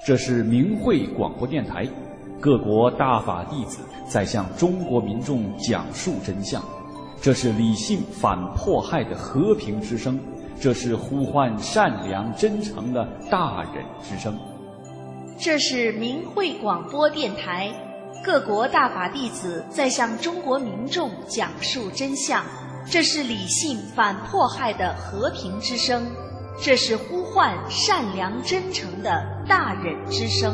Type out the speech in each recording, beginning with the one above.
这是明慧广播电台，各国大法弟子在向中国民众讲述真相。这是理性反迫害的和平之声，这是呼唤善良真诚的大忍之声。 这是明慧广播电台，各国大法弟子在向中国民众讲述真相。这是理性反迫害的和平之声，这是呼唤善良真诚的大忍之声。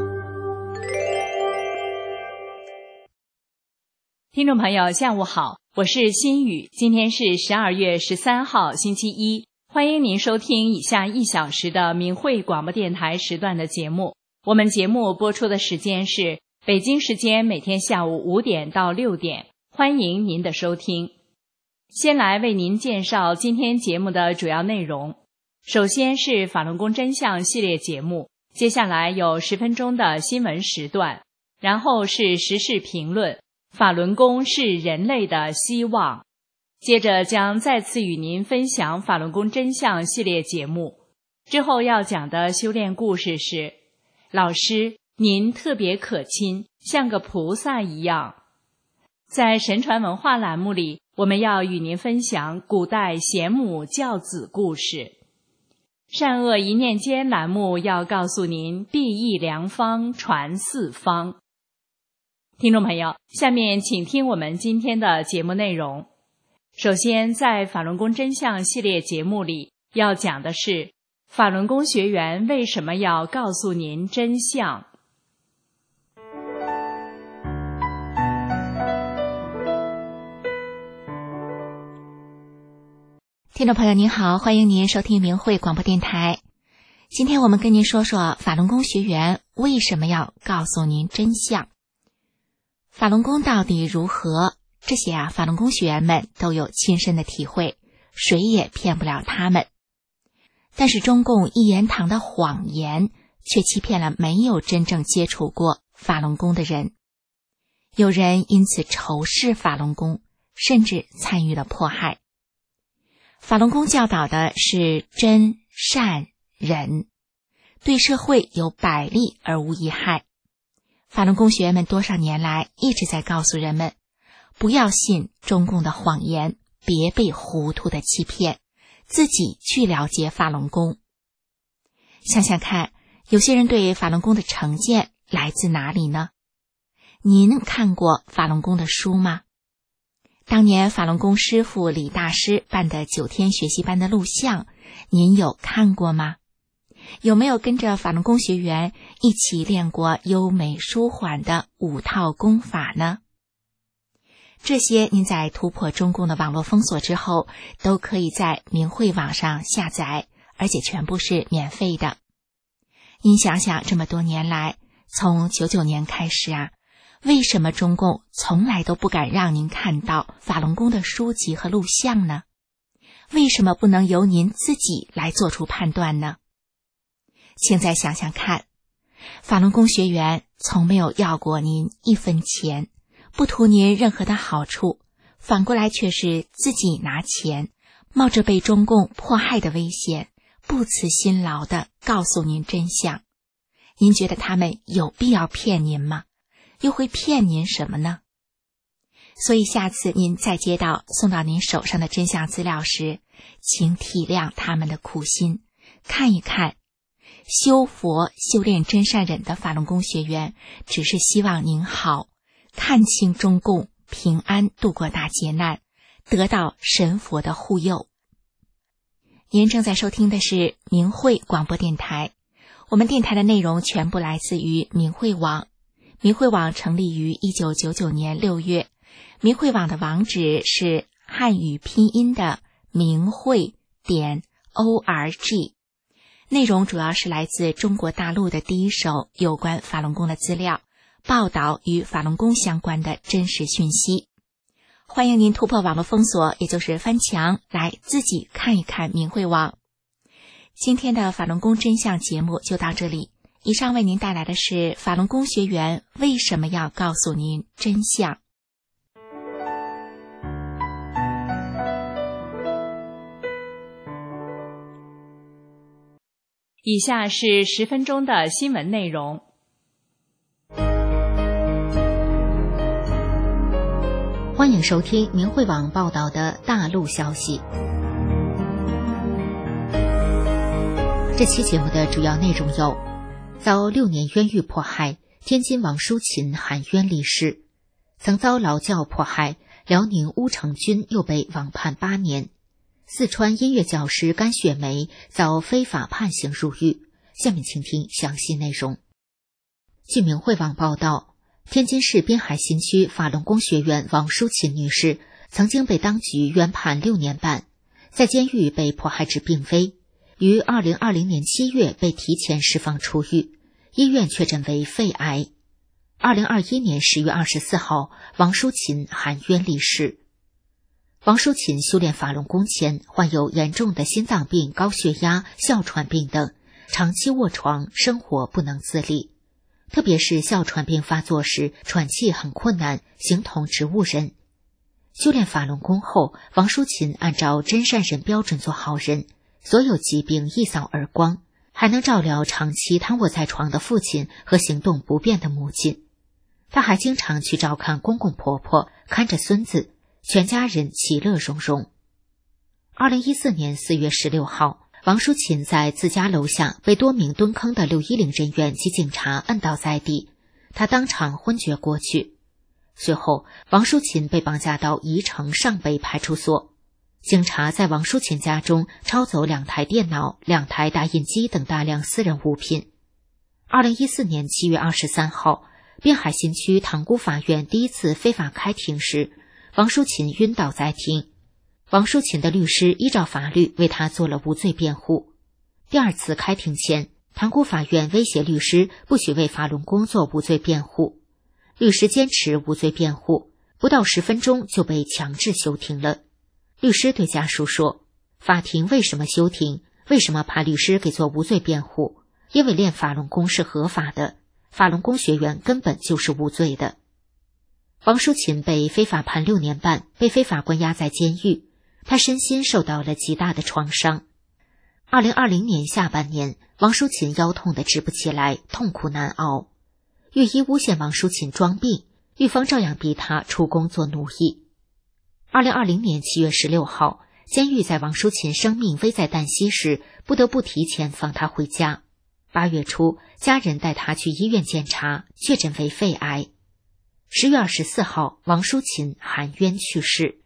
听众朋友，下午好，我是心雨，今天是12月13号，星期一，欢迎您收听以下1小时的明慧广播电台时段的节目。我们节目播出的时间是北京时间每天下午5点到6点，欢迎您的收听。先来为您介绍今天节目的主要内容。首先是法轮功真相系列节目，接下来有10分钟的新闻时段，然后是时事评论，法轮功是人类的希望。接着将再次与您分享法轮功真相系列节目。之后要讲的修炼故事是：老师，您特别可亲，像个菩萨一样。在神传文化栏目里，我们要与您分享古代贤母教子故事。善恶一念间栏目要告诉您裨益良方，传四方。听众朋友，下面请听我们今天的节目内容。首先，在法轮功真相系列节目里要讲的是法轮功学员为什么要告诉您真相。 听众朋友您好，欢迎您收听明慧广播电台。今天我们跟您说说法轮功学员为什么要告诉您真相。法轮功到底如何？这些法轮功学员们都有亲身的体会，谁也骗不了他们。但是中共一言堂的谎言却欺骗了没有真正接触过法轮功的人。有人因此仇视法轮功，甚至参与了迫害。法轮功教导的是真善忍，对社会有百利而无一害。法轮功学员们多少年来一直在告诉人们，不要信中共的谎言，别被糊涂的欺骗，自己去了解法轮功。想想看，有些人对法轮功的成见来自哪里呢？您看过法轮功的书吗？当年法轮功师父李大师办的9天学习班的录像，您有看过吗？有没有跟着法轮功学员一起练过优美舒缓的5套功法呢？这些您在突破中共的网络封锁之后，都可以在明慧网上下载，而且全部是免费的。您想想，这么多年来，从99年开始为什么中共从来都不敢让您看到法轮功的书籍和录像呢？为什么不能由您自己来做出判断呢？请再想想看，法轮功学员从没有要过您1分钱，不图您任何的好处，反过来却是自己拿钱，冒着被中共迫害的危险，不辞辛劳地告诉您真相。您觉得他们有必要骗您吗？又会骗您什么呢？所以下次您再接到送到您手上的真相资料时，请体谅他们的苦心，看一看修佛修炼真善忍的法轮功学员只是希望您好，看清中共，平安度过大劫难，得到神佛的护佑。您正在收听的是明慧广播电台，我们电台的内容全部来自于明慧网。明慧网成立于1999年6月，明慧网的网址是汉语拼音的明慧.org， 内容主要是来自中国大陆的第一手有关法轮功的资料，报道与法轮功相关的真实讯息。欢迎您突破网络封锁，也就是翻墙，来自己看一看明慧网。今天的法轮功真相节目就到这里。以上为您带来的是法轮功学员为什么要告诉您真相。 以下是10分钟的新闻内容。 欢迎收听明慧网报道的大陆消息。这期节目的主要内容有：遭6年冤狱迫害，天津王淑琴含冤离世；曾遭劳教迫害，辽宁乌成军又被网判8年；四川音乐教师甘雪梅遭非法判刑入狱。下面请听详细内容。据明慧网报道，天津市滨海新区法轮功学员王淑琴女士曾经被当局冤判6年半，在监狱被迫害至病危，于2020年7月被提前释放出狱，医院确诊为肺癌。2021年10月24号，王淑琴含冤离世。王淑琴修炼法轮功前患有严重的心脏病、高血压、哮喘病等，长期卧床，生活不能自理。特别是哮喘病发作时，喘气很困难，形同植物人。修炼法轮功后，王淑琴按照真善人标准做好人，所有疾病一扫而光，还能照料长期瘫卧在床的父亲和行动不便的母亲。她还经常去照看公公婆婆，看着孙子，全家人其乐融融。2014年4月16号，王淑琴在自家楼下被多名蹲坑的610人员及警察摁倒在地，她当场昏厥过去。随后，王淑琴被绑架到宜城上北派出所，警察在王淑琴家中抄走2台电脑、2台打印机等大量私人物品。2014年7月23号，滨海新区塘沽法院第一次非法开庭时，王淑琴晕倒在庭。王淑琴的律师依照法律为她做了无罪辩护。第二次开庭前，塘沽法院威胁律师不许为法轮功做无罪辩护。律师坚持无罪辩护，不到10分钟就被强制休庭了。律师对家属说，法庭为什么休庭？为什么怕律师给做无罪辩护？因为练法轮功是合法的，法轮功学员根本就是无罪的。王淑琴被非法判6年半，被非法关押在监狱，她身心受到了极大的创伤。2020年下半年，王淑琴腰痛得直不起来，痛苦难熬。狱医诬陷王淑琴装病，狱方照样逼她出宫做奴役。2020年7月16号，监狱在王淑琴生命危在旦夕时，不得不提前放她回家。8月初，家人带她去医院检查，确诊为肺癌。10月24号，王淑琴含冤去世。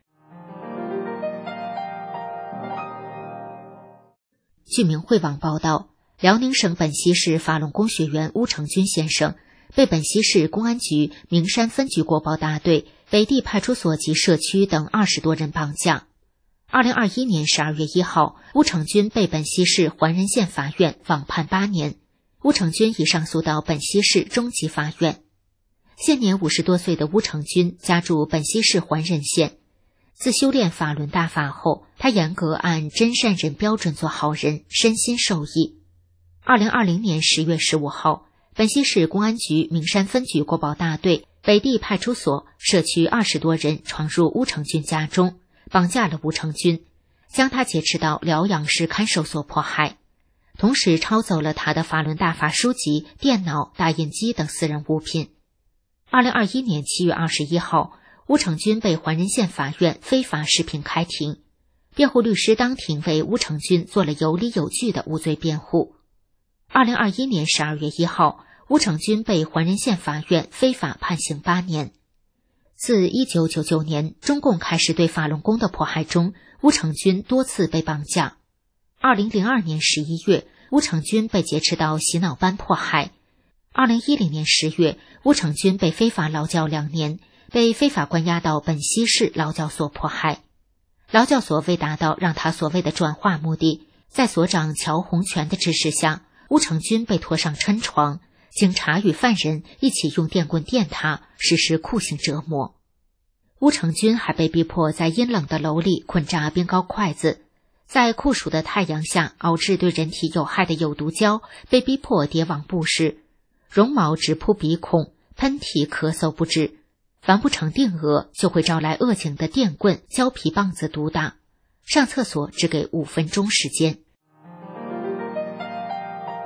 据明慧网报道，辽宁省本溪市法轮功学员乌成军先生被本溪市公安局名山分局国保大队、北地派出所及社区等20多人绑架。2021年12月1号，乌成军被本溪市环仁县法院网判8年，乌成军已上诉到本溪市中级法院。现年50多岁的乌成军家住本溪市环仁县。自修炼法轮大法后，他严格按真善人标准做好人，身心受益。2020年10月15号，本溪市公安局名山分局国保大队、北地派出所社区20多人闯入乌成军家中，绑架了乌成军，将他劫持到辽阳市看守所迫害，同时抄走了他的法轮大法书籍、电脑、打印机等私人物品。2021年7月21号，乌成军被环仁县法院非法释评开庭，辩护律师当庭为乌成军做了有理有据的无罪辩护。2021年12月1号，乌成军被环仁县法院非法判刑8年。自1999年中共开始对法轮功的迫害中，乌成军多次被绑架。2002年11月，乌成军被劫持到洗脑班迫害。2010年10月，乌成军被非法劳教2年，被非法关押到本溪市劳教所迫害。劳教所为达到让他所谓的转化目的，在所长乔洪全的指示下，乌成军被拖上抻床，警察与犯人一起用电棍电他，实施酷刑折磨。乌成军还被逼迫在阴冷的楼里捆扎冰糕筷子，在酷暑的太阳下熬制对人体有害的有毒胶，被逼迫叠网布时，绒毛直扑鼻孔，喷嚏咳嗽不止，完不成定额就会招来恶警的电棍、胶皮棒子毒打，上厕所只给5分钟时间。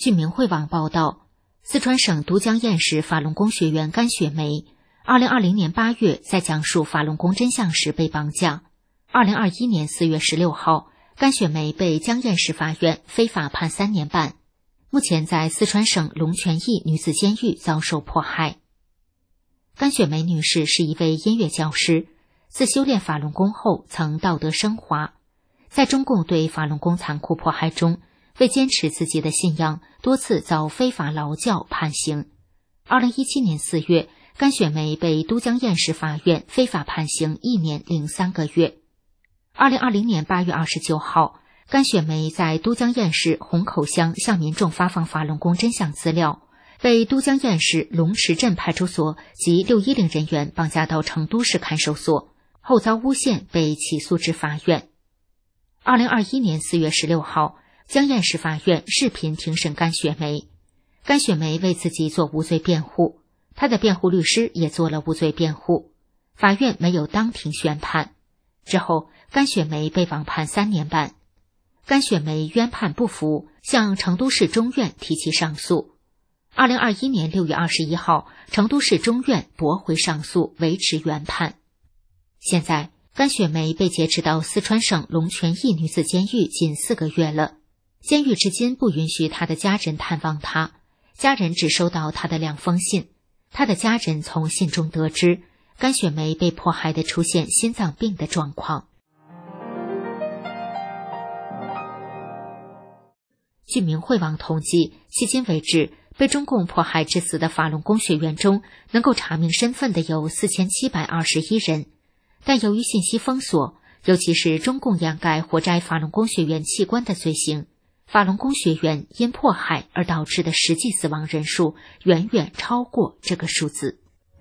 据明慧网报道，四川省都江堰市法轮功学员甘雪梅2020年8月在讲述法轮功真相时被绑架。2021年4月16号，甘雪梅被江堰市法院非法判3年半，目前在四川省龙泉驿女子监狱遭受迫害。甘雪梅女士是一位音乐教师，自修炼法轮功后曾道德升华，在中共对法轮功残酷迫害中，为坚持自己的信仰，多次遭非法劳教判刑。2017年4月，甘雪梅被都江堰市法院非法判刑1年零3个月。2020年8月29号，甘雪梅在都江堰市虹口乡向民众发放法轮功真相资料，被都江堰市龙池镇派出所及610人员绑架到成都市看守所，后遭诬陷被起诉至法院。2021年4月16号，江堰市法院视频庭审甘雪梅。甘雪梅为自己做无罪辩护，她的辩护律师也做了无罪辩护，法院没有当庭宣判。之后，甘雪梅被网判3年半。甘雪梅冤判不服，向成都市中院提起上诉。2021年6月21号，成都市中院驳回上诉，维持原判。现在，甘雪梅被劫持到四川省龙泉驿女子监狱近4个月了，监狱至今不允许她的家人探望她，家人只收到她的2封信。她的家人从信中得知，甘雪梅被迫害的出现心脏病的状况。据明慧网统计，迄今为止，被中共迫害致死的法轮功学员中，能够查明身份的有4721人。但由于信息封锁，尤其是中共掩盖活摘法轮功学员器官的罪行，法轮功学员因迫害而导致的实际死亡人数远远超过这个数字。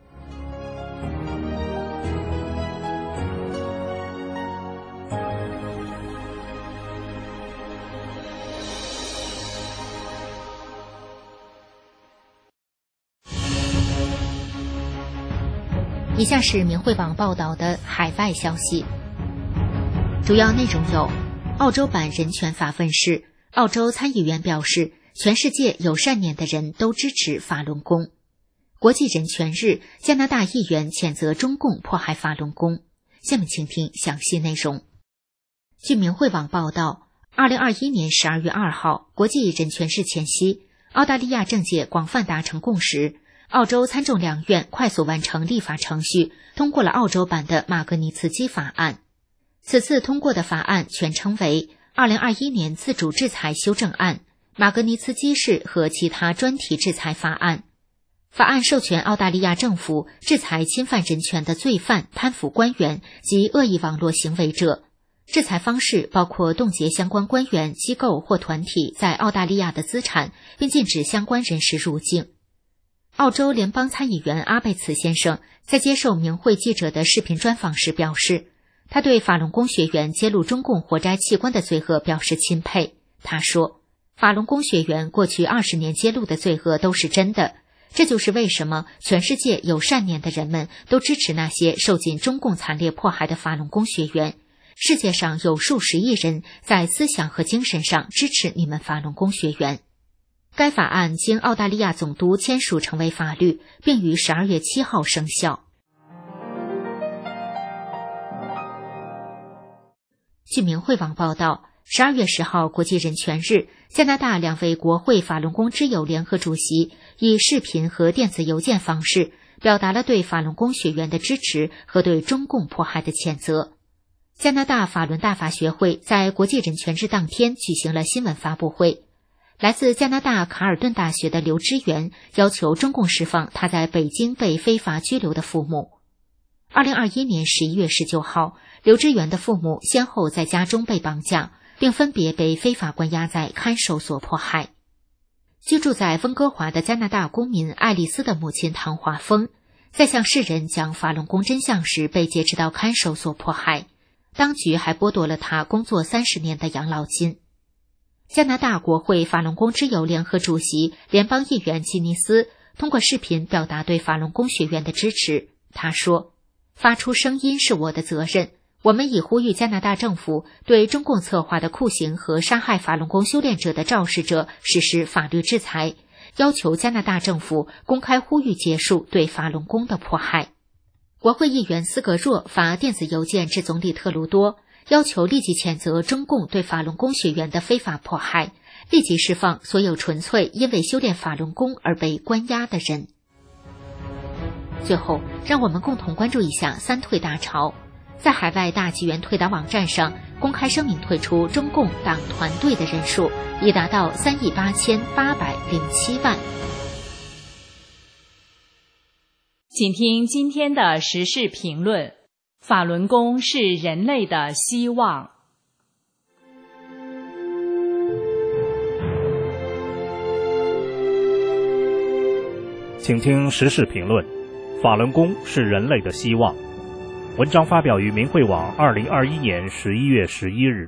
以下是明慧网报道的海外消息，主要内容有：澳洲版人权法问世，澳洲参议员表示，全世界有善念的人都支持法轮功；国际人权日，加拿大议员谴责中共迫害法轮功。下面请听详细内容。据明慧网报道，2021年12月2号，国际人权日前夕，澳大利亚政界广泛达成共识。澳洲参众两院快速完成立法程序，通过了澳洲版的马格尼茨基法案。此次通过的法案全称为2021年自主制裁修正案、马格尼茨基式和其他专题制裁法案。法案授权澳大利亚政府制裁侵犯人权的罪犯、贪腐官员及恶意网络行为者。制裁方式包括冻结相关官员、机构或团体在澳大利亚的资产，并禁止相关人士入境。澳洲联邦参议员阿贝茨先生在接受明慧记者的视频专访时表示，他对法轮功学员揭露中共活摘器官的罪恶表示钦佩。他说，法轮功学员过去20年揭露的罪恶都是真的，这就是为什么全世界有善念的人们都支持那些受尽中共惨烈迫害的法轮功学员。世界上有数十亿人在思想和精神上支持你们法轮功学员。该法案经澳大利亚总督签署成为法律，并于12月7号生效。据明慧网报道，12月10号国际人权日，加拿大2位国会法轮功之友联合主席以视频和电子邮件方式表达了对法轮功学员的支持和对中共迫害的谴责。加拿大法轮大法学会在国际人权日当天举行了新闻发布会。来自加拿大卡尔顿大学的刘知源要求中共释放他在北京被非法拘留的父母。2021年11月19号，刘知源的父母先后在家中被绑架，并分别被非法关押在看守所迫害。居住在温哥华的加拿大公民爱丽丝的母亲唐华峰，在向世人讲法轮功真相时被劫持到看守所迫害，当局还剥夺了他工作30年的养老金。加拿大国会法轮功之友联合主席联邦议员吉尼斯通过视频表达对法轮功学员的支持。他说，发出声音是我的责任， 我们已呼吁加拿大政府对中共策划的酷刑和杀害法轮功修炼者的肇事者实施法律制裁，要求加拿大政府公开呼吁结束对法轮功的迫害。国会议员斯格若发电子邮件至总理特鲁多，要求立即谴责中共对法轮功学员的非法迫害，立即释放所有纯粹因为修炼法轮功而被关押的人。最后，让我们共同关注一下三退大潮。在海外大纪元退党网站上公开声明退出中共党团队的人数已达到38807万。 请听今天的时事评论：法轮功是人类的希望。 请听时事评论：法轮功是人类的希望。文章发表于明慧网2021年11月11日。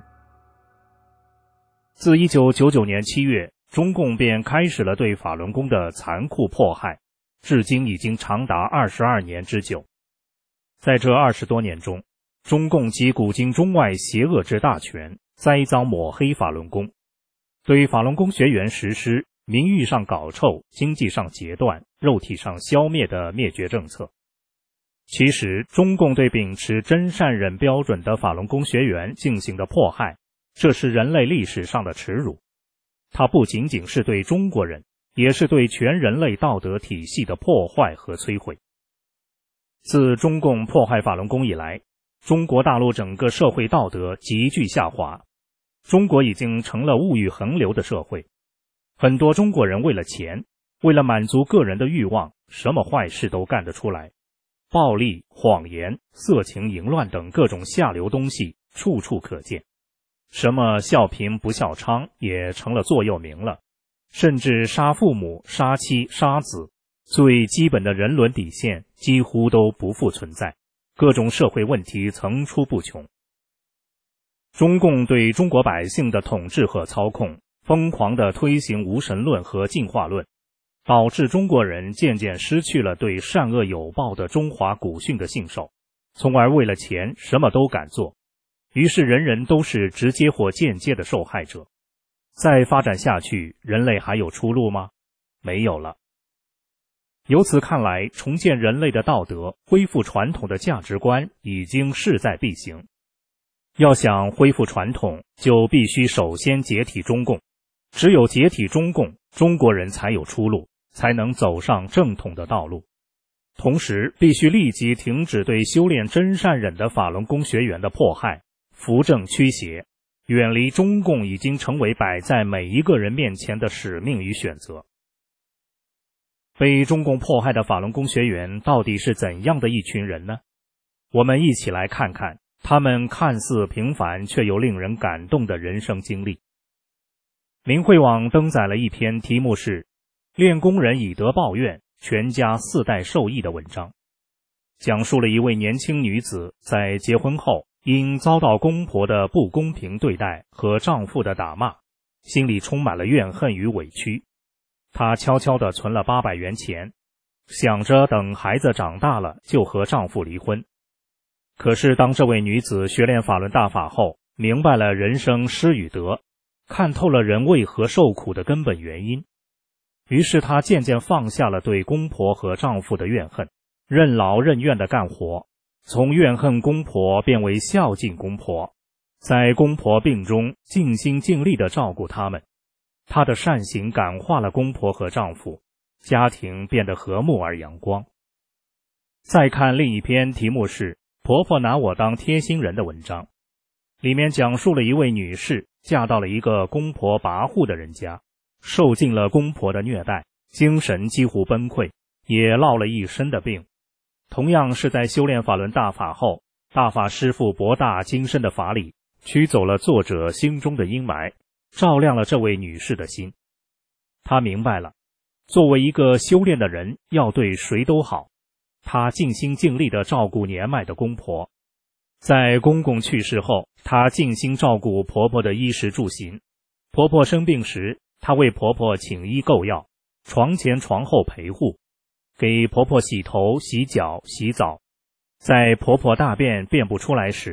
自1999年7月，中共便开始了对法轮功的残酷迫害，至今已经长达22年之久。在这20多年中，中共集古今中外邪恶之大权，栽赃抹黑法轮功，对法轮功学员实施名誉上搞臭、经济上截断、肉体上消灭的灭绝政策。其实，中共对秉持真善忍标准的法轮功学员进行的迫害，这是人类历史上的耻辱。它不仅仅是对中国人，也是对全人类道德体系的破坏和摧毁。自中共迫害法轮功以来，中国大陆整个社会道德急剧下滑，中国已经成了物欲横流的社会。很多中国人为了钱，为了满足个人的欲望，什么坏事都干得出来。暴力、谎言、色情、淫乱等各种下流东西处处可见，什么孝贫不孝娼也成了座右铭了，甚至杀父母、杀妻、杀子，最基本的人伦底线几乎都不复存在，各种社会问题层出不穷。中共对中国百姓的统治和操控，疯狂地推行无神论和进化论，导致中国人渐渐失去了对善恶有报的中华古训的信守，从而为了钱什么都敢做，于是人人都是直接或间接的受害者。再发展下去，人类还有出路吗？没有了。由此看来，重建人类的道德，恢复传统的价值观已经势在必行。要想恢复传统，就必须首先解体中共，只有解体中共，中国人才有出路，才能走上正统的道路。同时，必须立即停止对修炼真善忍的法轮功学员的迫害，扶正驱邪，远离中共已经成为摆在每一个人面前的使命与选择。被中共迫害的法轮功学员到底是怎样的一群人呢？我们一起来看看他们看似平凡却又令人感动的人生经历。明慧网登载了一篇题目是练功人以德报怨，全家4代受益的文章，讲述了一位年轻女子在结婚后因遭到公婆的不公平对待和丈夫的打骂，心里充满了怨恨与委屈。她悄悄地存了800元钱，想着等孩子长大了就和丈夫离婚。可是当这位女子学练法轮大法后，明白了人生失与得，看透了人为何受苦的根本原因，于是她渐渐放下了对公婆和丈夫的怨恨，任劳任怨地干活，从怨恨公婆变为孝敬公婆，在公婆病中尽心尽力地照顾他们。她的善行感化了公婆和丈夫，家庭变得和睦而阳光。再看另一篇题目是婆婆拿我当贴心人的文章，里面讲述了一位女士嫁到了一个公婆跋扈的人家，受尽了公婆的虐待，精神几乎崩溃，也落了一身的病。同样是在修炼法轮大法后，大法师父博大精深的法理驱走了作者心中的阴霾，照亮了这位女士的心。她明白了，作为一个修炼的人，要对谁都好。她尽心尽力地照顾年迈的公婆，在公公去世后，她尽心照顾婆婆的衣食住行。婆婆生病时，她为婆婆请医购药，床前床后陪护，给婆婆洗头、洗脚、洗澡。在婆婆大便便不出来时，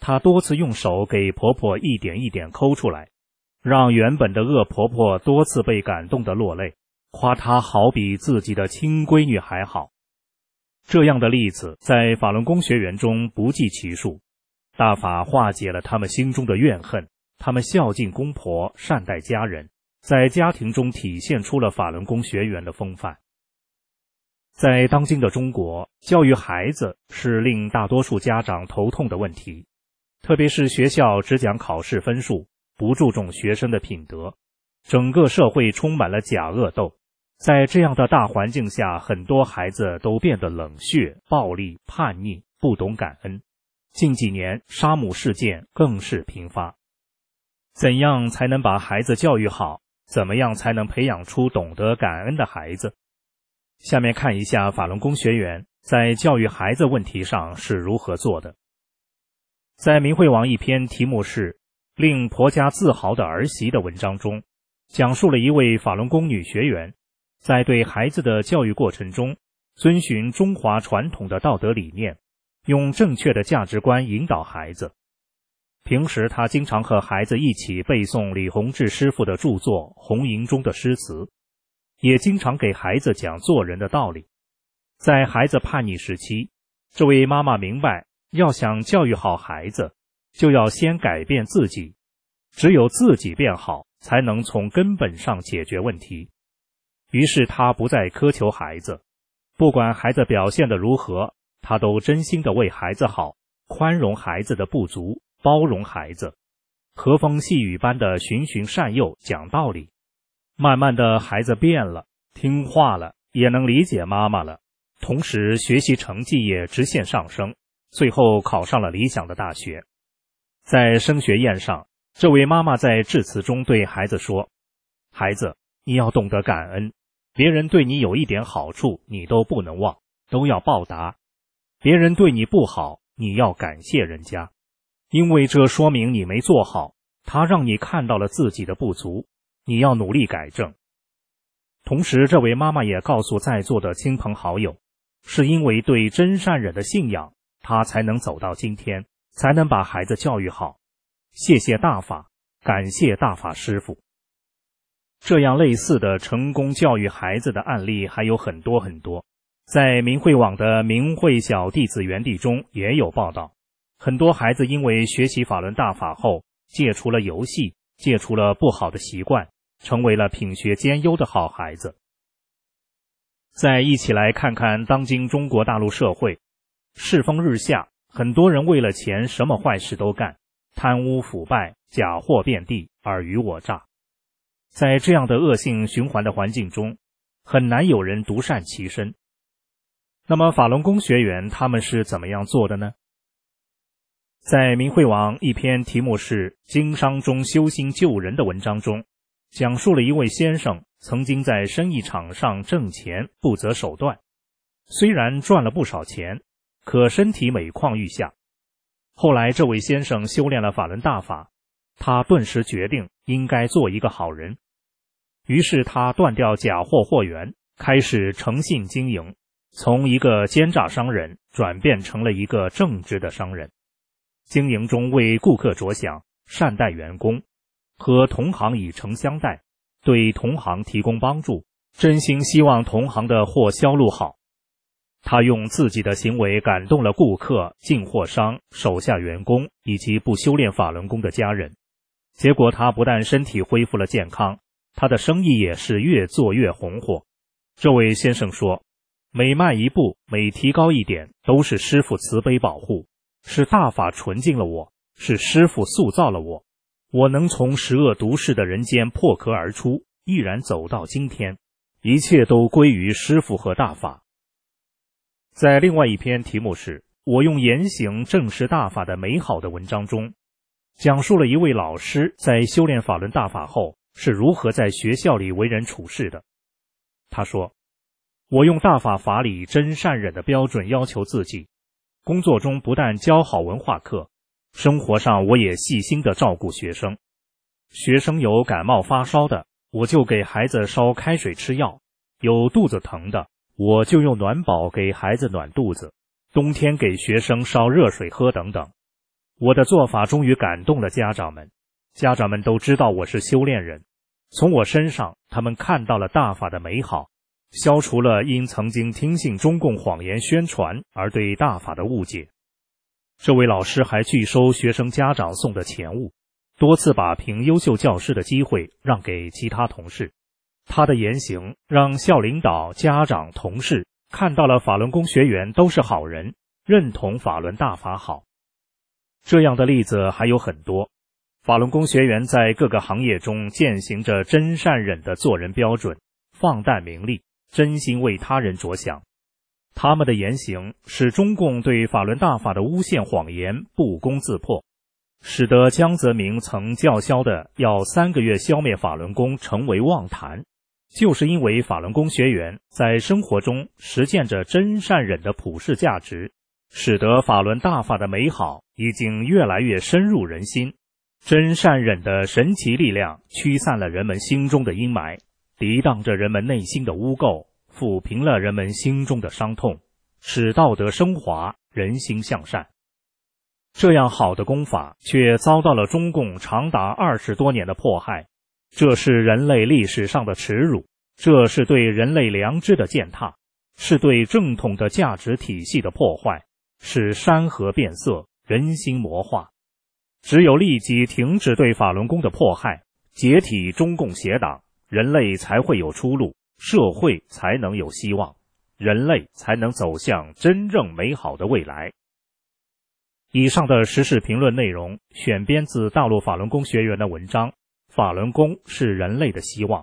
她多次用手给婆婆一点一点抠出来，让原本的恶婆婆多次被感动得落泪，夸她好比自己的亲闺女还好。这样的例子在法轮功学员中不计其数，大法化解了他们心中的怨恨，他们孝敬公婆，善待家人，在家庭中体现出了法轮功学员的风范。在当今的中国，教育孩子是令大多数家长头痛的问题，特别是学校只讲考试分数，不注重学生的品德，整个社会充满了假恶斗。在这样的大环境下，很多孩子都变得冷血、暴力、叛逆，不懂感恩。近几年杀母事件更是频发。怎样才能把孩子教育好？怎么样才能培养出懂得感恩的孩子？下面看一下法轮功学员在教育孩子问题上是如何做的。在明慧网一篇题目是“令婆家自豪的儿媳”的文章中，讲述了一位法轮功女学员在对孩子的教育过程中，遵循中华传统的道德理念，用正确的价值观引导孩子。平时她经常和孩子一起背诵李洪志师傅的著作《红营》中的诗词，也经常给孩子讲做人的道理。在孩子叛逆时期，这位妈妈明白，要想教育好孩子，就要先改变自己，只有自己变好，才能从根本上解决问题。于是她不再苛求孩子，不管孩子表现得如何，她都真心地为孩子好，宽容孩子的不足，包容孩子，和风细雨般的循循善诱，讲道理。慢慢的，孩子变了，听话了，也能理解妈妈了，同时学习成绩也直线上升，最后考上了理想的大学。在升学宴上，这位妈妈在致辞中对孩子说：“孩子，你要懂得感恩，别人对你有一点好处，你都不能忘，都要报答；别人对你不好，你要感谢人家，因为这说明你没做好，他让你看到了自己的不足，你要努力改正。”同时，这位妈妈也告诉在座的亲朋好友，是因为对真善忍的信仰，她才能走到今天，才能把孩子教育好。谢谢大法，感谢大法师父。这样类似的成功教育孩子的案例还有很多很多，在明慧网的明慧小弟子园地中也有报道。很多孩子因为学习法轮大法后，戒除了游戏，戒除了不好的习惯，成为了品学兼优的好孩子。再一起来看看当今中国大陆社会，世风日下，很多人为了钱什么坏事都干，贪污腐败，假货遍地，尔虞我诈。在这样的恶性循环的环境中，很难有人独善其身。那么法轮功学员他们是怎么样做的呢？在明慧网一篇题目是“经商中修心救人”的文章中，讲述了一位先生曾经在生意场上挣钱不择手段，虽然赚了不少钱，可身体每况愈下。后来这位先生修炼了法轮大法，他顿时决定应该做一个好人。于是他断掉假货货源，开始诚信经营，从一个奸诈商人转变成了一个正直的商人。经营中为顾客着想，善待员工，和同行以诚相待，对同行提供帮助，真心希望同行的货销路好。他用自己的行为感动了顾客、进货商、手下员工以及不修炼法轮功的家人。结果他不但身体恢复了健康，他的生意也是越做越红火。这位先生说，每迈一步，每提高一点，都是师父慈悲保护，是大法纯净了我，是师父塑造了我，我能从十恶毒世的人间破壳而出，毅然走到今天，一切都归于师父和大法。在另外一篇题目是我用言行证实大法的美好的文章中，讲述了一位老师在修炼法轮大法后是如何在学校里为人处事的。他说，我用大法法理真善忍的标准要求自己，工作中不但教好文化课，生活上我也细心地照顾学生。学生有感冒发烧的，我就给孩子烧开水吃药，有肚子疼的，我就用暖宝给孩子暖肚子，冬天给学生烧热水喝等等。 我的做法终于感动了家长们，家长们都知道我是修炼人，从我身上他们看到了大法的美好，消除了因曾经听信中共谎言宣传而对大法的误解。这位老师还拒收学生家长送的钱物，多次把评优秀教师的机会让给其他同事。他的言行让校领导、家长、同事看到了法轮功学员都是好人，认同法轮大法好。这样的例子还有很多。法轮功学员在各个行业中践行着真善忍的做人标准，放淡名利，真心为他人着想。他们的言行使中共对法轮大法的诬陷谎言不攻自破，使得江泽民曾叫嚣的要3个月消灭法轮功成为妄谈，就是因为法轮功学员在生活中实践着真善忍的普世价值，使得法轮大法的美好已经越来越深入人心。真善忍的神奇力量驱散了人们心中的阴霾，涤荡着人们内心的污垢，抚平了人们心中的伤痛，使道德升华，人心向善。这样好的功法却遭到了中共长达20多年的迫害，这是人类历史上的耻辱，这是对人类良知的践踏，是对正统的价值体系的破坏，使山河变色，人心魔化。只有立即停止对法轮功的迫害，解体中共邪党，人类才会有出路，社会才能有希望，人类才能走向真正美好的未来。以上的时事评论内容选编自大陆法轮功学员的文章《法轮功是人类的希望》。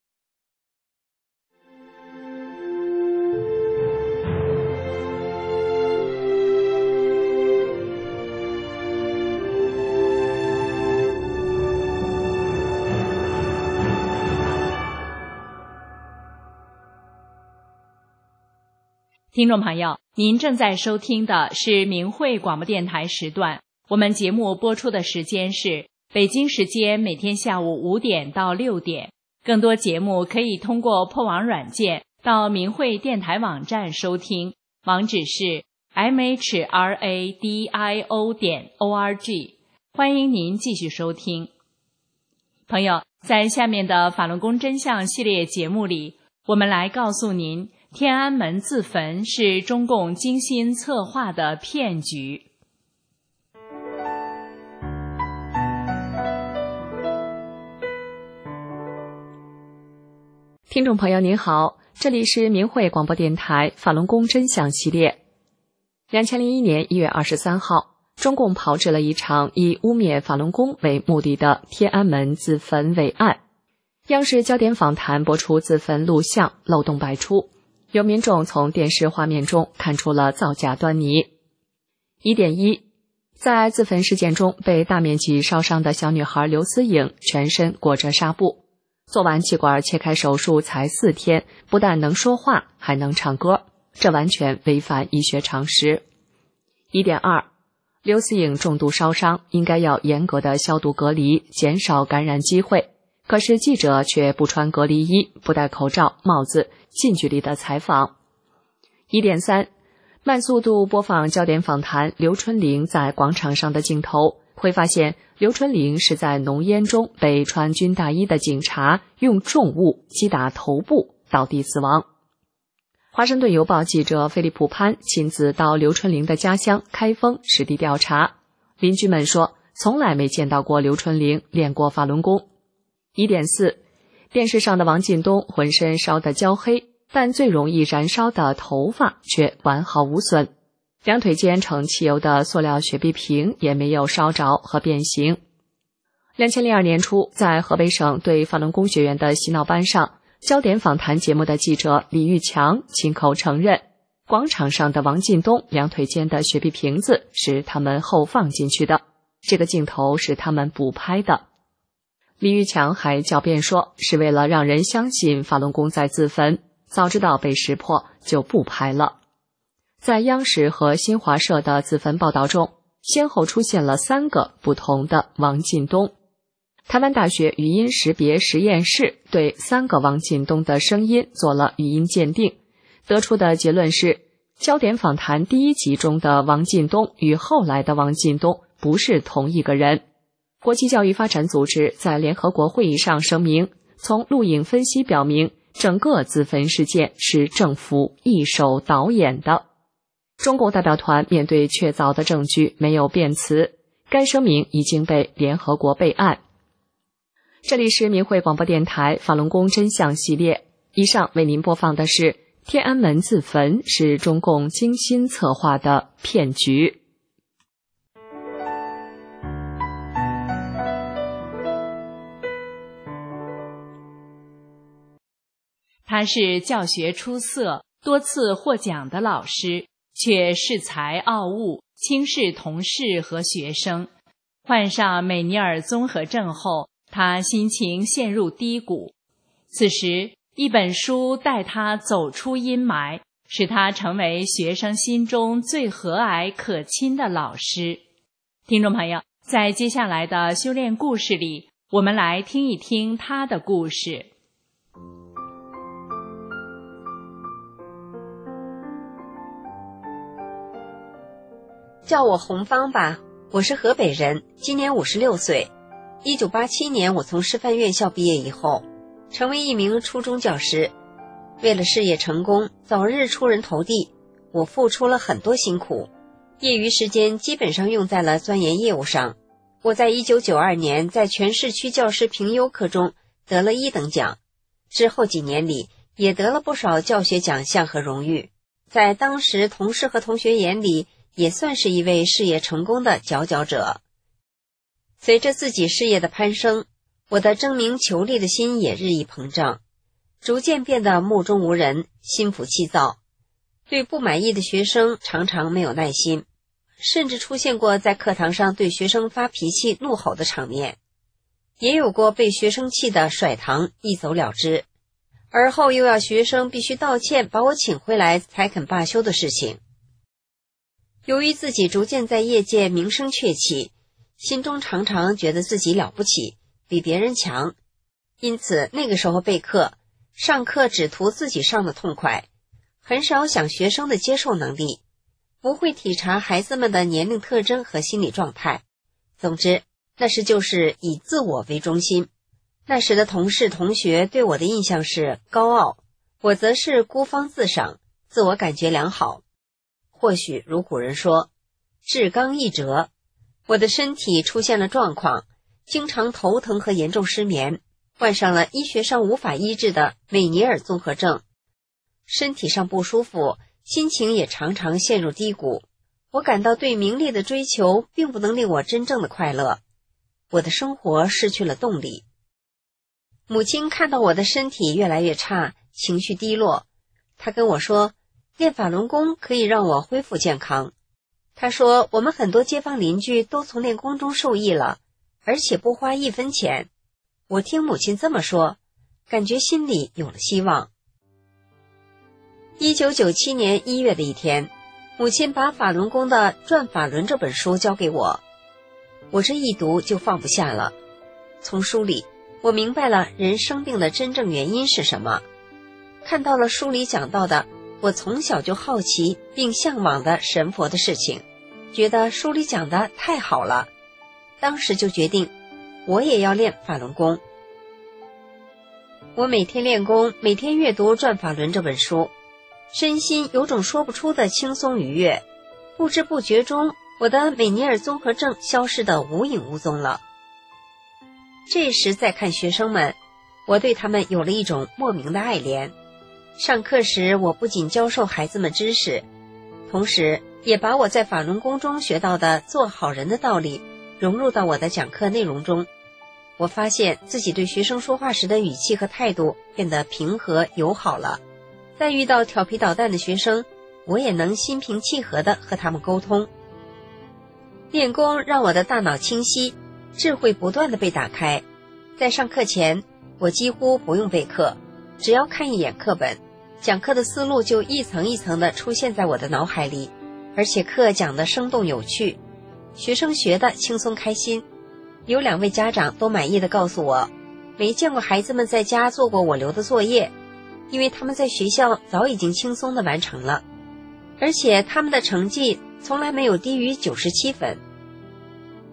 听众朋友，您正在收听的是明慧广播电台时段，我们节目播出的时间是北京时间每天下午5点到6点。更多节目可以通过破网软件到明慧电台网站收听，网址是 mhradio.org。 欢迎您继续收听。朋友，在下面的法轮功真相系列节目里，我们来告诉您，天安门自焚是中共精心策划的骗局。 听众朋友您好，这里是明慧广播电台法轮功真相系列。2001年1月23号，中共炮制了一场以污蔑法轮功为目的的天安门自焚伪案。央视焦点访谈播出自焚录像，漏洞百出，有民众从电视画面中看出了造假端倪。1.1， 在自焚事件中被大面积烧伤的小女孩刘思颖全身裹着纱布，做完气管切开手术才4天，不但能说话，还能唱歌，这完全违反医学常识。1.2， 刘思颖重度烧伤，应该要严格的消毒隔离，减少感染机会。可是记者却不穿隔离衣，不戴口罩、帽子，近距离的采访。1.3， 慢速度播放焦点访谈刘春玲在广场上的镜头，会发现刘春玲是在浓烟中被穿军大衣的警察用重物击打头部，倒地死亡。华盛顿邮报记者菲利普潘亲自到刘春玲的家乡开封实地调查，邻居们说从来没见到过刘春玲练过法轮功。1.4， 电视上的王进东浑身烧得焦黑，但最容易燃烧的头发却完好无损，两腿间盛汽油的塑料雪碧瓶也没有烧着和变形。2002年初，在河北省对法轮功学员的洗脑班上，焦点访谈节目的记者李玉强亲口承认，广场上的王进东两腿间的雪碧瓶子是他们后放进去的，这个镜头是他们补拍的。李玉强还狡辩说，是为了让人相信法轮功在自焚，早知道被识破就不拍了。在央视和新华社的自焚报道中，先后出现了3个不同的王进东。台湾大学语音识别实验室对3个王进东的声音做了语音鉴定，得出的结论是，焦点访谈第1集中的王进东与后来的王进东不是同一个人。国际教育发展组织在联合国会议上声明，从录影分析表明，整个自焚事件是政府一手导演的。中共代表团面对确凿的证据没有辩词，该声明已经被联合国备案。这里是民汇广播电台法轮功真相系列，以上为您播放的是天安门自焚是中共精心策划的骗局。 他是教学出色、多次获奖的老师，却恃才傲物，轻视同事和学生。患上美尼尔综合症后，他心情陷入低谷。此时，一本书带他走出阴霾，使他成为学生心中最和蔼可亲的老师。听众朋友，在接下来的修炼故事里，我们来听一听他的故事。 叫我红芳吧，我是河北人，今年56岁。1987年我从师范院校毕业以后，成为一名初中教师。为了事业成功，早日出人头地，我付出了很多辛苦，业余时间基本上用在了钻研业务上。我在1992年在全市区教师评优课中得了1等奖，之后几年里也得了不少教学奖项和荣誉，在当时同事和同学眼里也算是一位事业成功的佼佼者。随着自己事业的攀升，我的争名求利的心也日益膨胀，逐渐变得目中无人，心浮气躁，对不满意的学生常常没有耐心，甚至出现过在课堂上对学生发脾气怒吼的场面，也有过被学生气得甩堂一走了之，而后又要学生必须道歉把我请回来才肯罢休的事情。由于自己逐渐在业界名声鹊起，心中常常觉得自己了不起，比别人强，因此那个时候备课，上课只图自己上的痛快，很少想学生的接受能力，不会体察孩子们的年龄特征和心理状态。总之，那时就是以自我为中心。那时的同事同学对我的印象是高傲，我则是孤芳自赏，自我感觉良好。或许如古人说，至刚易折，我的身体出现了状况，经常头疼和严重失眠，患上了医学上无法医治的美尼尔综合症。身体上不舒服，心情也常常陷入低谷。我感到对名利的追求并不能令我真正的快乐，我的生活失去了动力。母亲看到我的身体越来越差，情绪低落，她跟我说，练法轮功可以让我恢复健康。他说我们很多街坊邻居都从练功中受益了，而且不花1分钱。我听母亲这么说，感觉心里有了希望。1997年1月的一天，母亲把法轮功的《转法轮》这本书交给我，我这一读就放不下了。从书里我明白了人生病的真正原因是什么，看到了书里讲到的我从小就好奇并向往的神佛的事情，觉得书里讲的太好了，当时就决定我也要练法轮功。我每天练功，每天阅读《转法轮》这本书，身心有种说不出的轻松愉悦，不知不觉中我的美尼尔综合症消失得无影无踪了。这时再看学生们，我对他们有了一种莫名的爱怜。上课时我不仅教授孩子们知识，同时也把我在法轮功中学到的做好人的道理融入到我的讲课内容中。我发现自己对学生说话时的语气和态度变得平和友好了，在遇到调皮捣蛋的学生，我也能心平气和地和他们沟通。练功让我的大脑清晰，智慧不断地被打开。在上课前，我几乎不用备课，只要看一眼课本，讲课的思路就一层一层地出现在我的脑海里，而且课讲得生动有趣，学生学得轻松开心。有2位家长都满意地告诉我，没见过孩子们在家做过我留的作业，因为他们在学校早已经轻松地完成了，而且他们的成绩从来没有低于97分。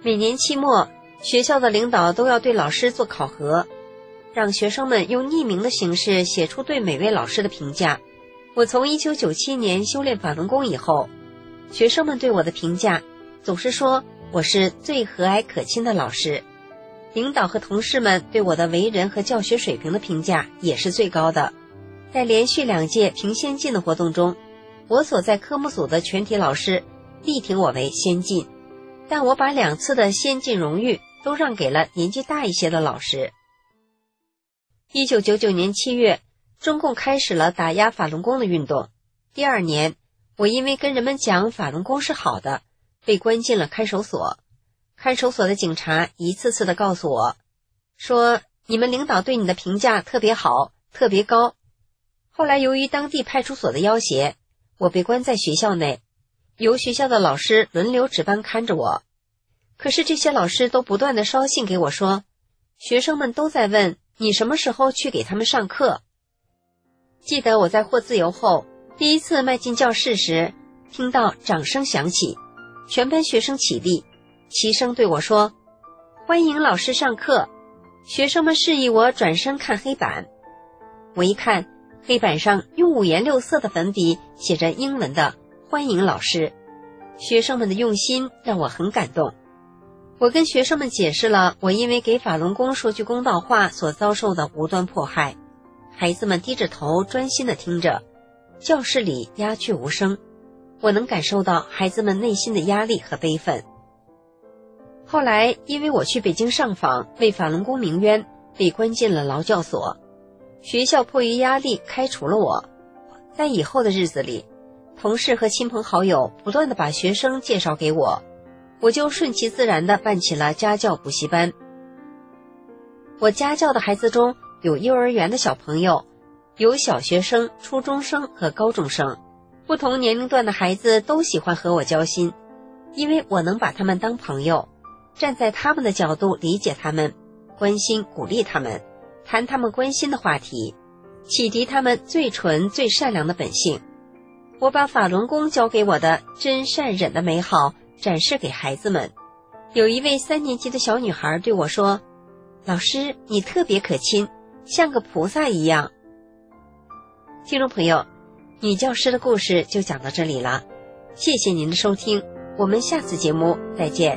每年期末，学校的领导都要对老师做考核，让学生们用匿名的形式写出对每位老师的评价。我从1997年修炼法轮功以后，学生们对我的评价总是说我是最和蔼可亲的老师，领导和同事们对我的为人和教学水平的评价也是最高的。在连续2届评先进的活动中，我所在科目组的全体老师力挺我为先进，但我把2次的先进荣誉都让给了年纪大一些的老师。1999年7月，中共开始了打压法轮功的运动。第2年，我因为跟人们讲法轮功是好的，被关进了看守所。看守所的警察一次次地告诉我，说你们领导对你的评价特别好，特别高。后来由于当地派出所的要挟，我被关在学校内，由学校的老师轮流值班看着我。可是这些老师都不断地捎信给我说，学生们都在问你什么时候去给他们上课。记得我在获自由后，第一次迈进教室时，听到掌声响起，全班学生起立，齐声对我说，欢迎老师上课。学生们示意我转身看黑板，我一看，黑板上用5颜6色的粉笔写着英文的欢迎老师。学生们的用心让我很感动。我跟学生们解释了我因为给法轮功说句公道话所遭受的无端迫害，孩子们低着头专心地听着，教室里鸦雀无声，我能感受到孩子们内心的压力和悲愤。后来因为我去北京上访，为法轮功鸣冤，被关进了劳教所，学校迫于压力开除了我。在以后的日子里，同事和亲朋好友不断地把学生介绍给我，我就顺其自然地办起了家教补习班。我家教的孩子中有幼儿园的小朋友，有小学生、初中生和高中生，不同年龄段的孩子都喜欢和我交心，因为我能把他们当朋友，站在他们的角度理解他们，关心鼓励他们，谈他们关心的话题，启迪他们最纯最善良的本性。我把法轮功教给我的真善忍的美好展示给孩子们。有一位3年级的小女孩对我说，老师，你特别可亲，像个菩萨一样。听众朋友，女教师的故事就讲到这里了，谢谢您的收听，我们下次节目再见。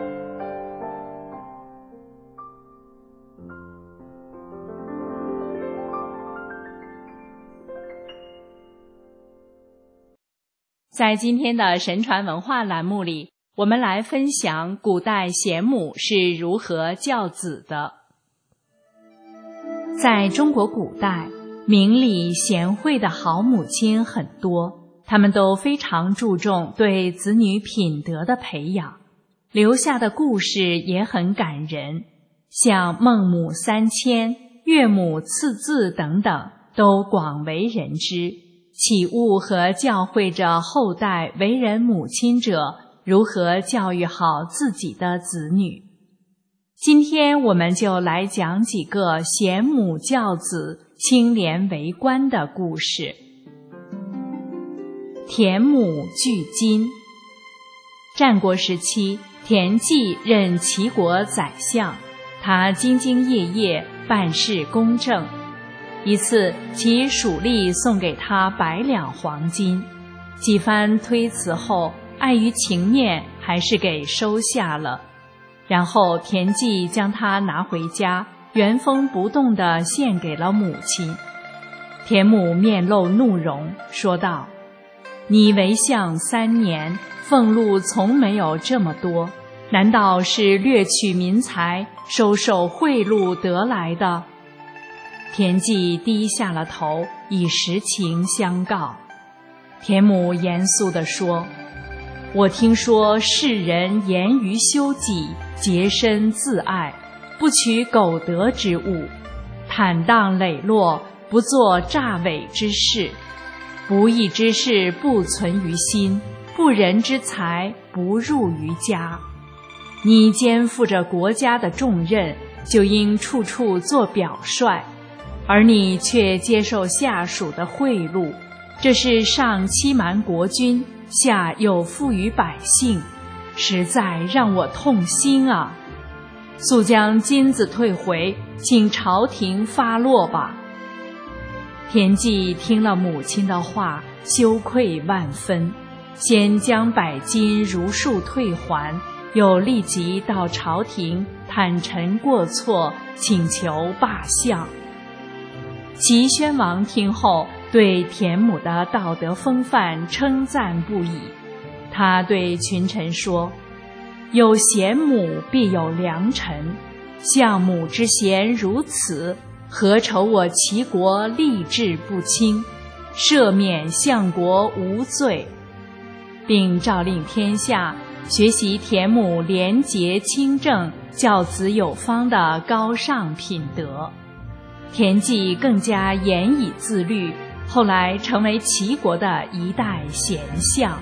在今天的神传文化栏目里，我们来分享古代贤母是如何教子的。在中国古代，明理贤惠的好母亲很多，她们都非常注重对子女品德的培养，留下的故事也很感人，像孟母3000、岳母刺字等等，都广为人知，启悟和教诲着后代为人母亲者如何教育好自己的子女。今天我们就来讲几个贤母教子、清廉为官的故事。田母拒金。战国时期，田忌任齐国宰相，他兢兢业业，办事公正。一次，其属吏送给他100两黄金，几番推辞后，碍于情面，还是给收下了。然后田忌将它拿回家，原封不动地献给了母亲。田母面露怒容，说道：“你为相3年，俸禄从没有这么多，难道是掠取民财、收受贿赂得来的？”田忌低下了头，以实情相告。田母严肃地说：“我听说世人严于修己，洁身自爱，不取苟得之物，坦荡磊落，不做诈伪之事。不义之事不存于心，不仁之财不入于家。你肩负着国家的重任，就应处处做表率，而你却接受下属的贿赂，这是上欺瞒国君，下又负于百姓， 实在让我痛心啊！速将金子退回，请朝廷发落吧。”田忌听了母亲的话，羞愧万分，先将100金如数退还，又立即到朝廷坦陈过错，请求罢相。齐宣王听后，对田母的道德风范称赞不已。他对群臣说：“有贤母，必有良臣。相母之贤如此，何愁我齐国吏治不清，赦免相国无罪。”并诏令天下学习田母廉洁清正、教子有方的高尚品德。田忌更加严以自律，后来成为齐国的一代贤相。